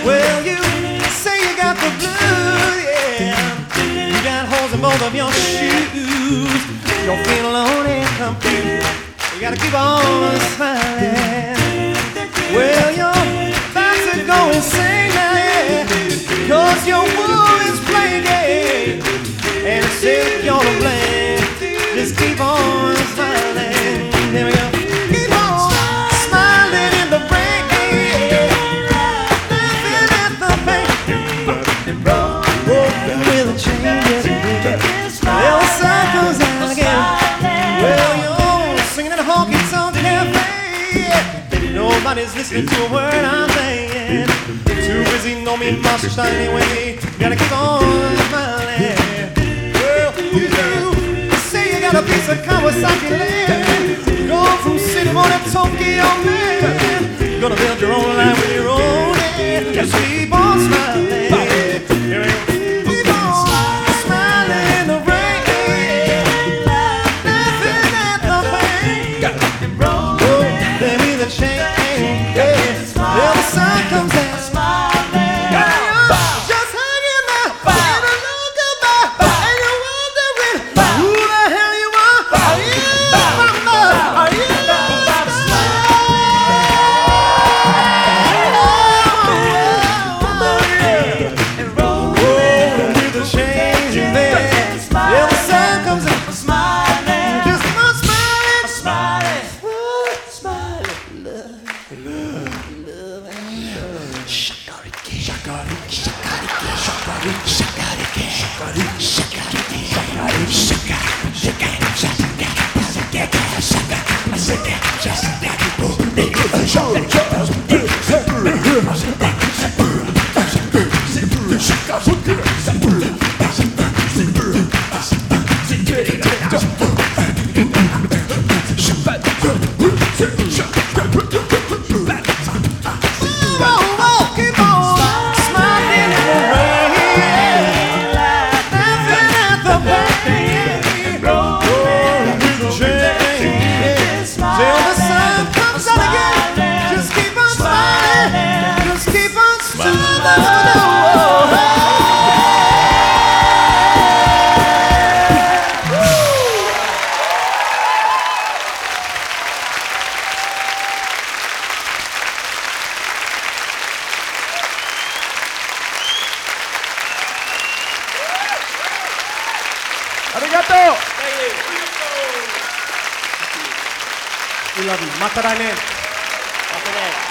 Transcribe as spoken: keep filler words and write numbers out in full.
Well, you say you got the blues, yeah. You got holes in both of your shoes. Don't feel alone and confused. You gotta keep on smiling. Well, you're about to go insane now, yeah. Cause your woman's playing game. And it says you're to blame. Just keep on smiling. Here we go. Keep on smiling in the rain. Laughing at the pain. With a change, yes. Well, the sun comes out again. Well, you're singing in a honky-tonk cafe. Nobody's listening to a word I'm saying. Too busy, no me much anyway. Gotta keep on smiling. Well, you do say you got a piece of Kawasaki land. Going from city boy to Tokyo, man. Gonna build your own life with your own hand. Just keep on smiling. Here we go. Keep on smiling in the rain. Laughing at the pain. Oh, baby, the chain. Well, the sun comes out. Just hanging there. And a little goodbye. And you're wondering who the hell you are. Are you mama? Are you oh, with the change in there. Well, the sun comes out. Smiling. Just keep on smiling. Smiling. Smiling. Love. Love. Love. Shakariki. Shakariki. Shakariki. Shakariki. Shakariki. Shakariki. Shakariki. Shakariki. Arigato! We love you. Mata 来年. Mata ね